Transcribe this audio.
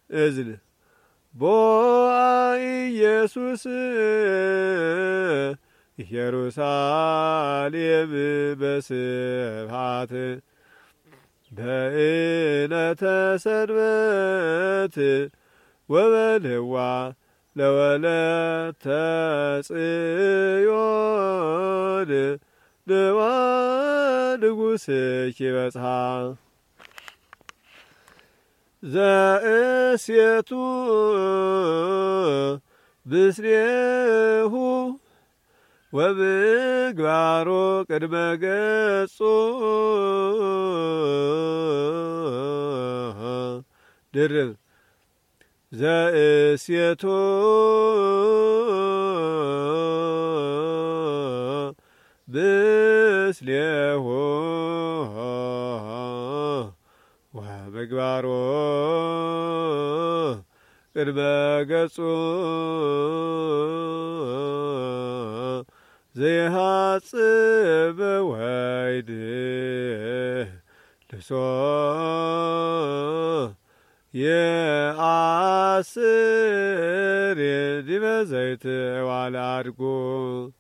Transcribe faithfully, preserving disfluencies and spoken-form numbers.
እዝል ቦአ ኢየሱስ ኢየሩሳሌም በስብሐት በዕለተ ሰንበት ወበልህዋ ለወለተ ጽዮን ንዋ ንጉሥኪ በጽሐ ዘእሴቱ ብስሌሁ ወምግባሮ ቅድመ ገጹ ድርብ ዘእሴቱ ብስሌሁ ወምግባሮ ቅድመ ገጹ ዘይሃጽብ ወይድ ልብሶ የአስር ዲበ ዘይት ዋለ አድጎ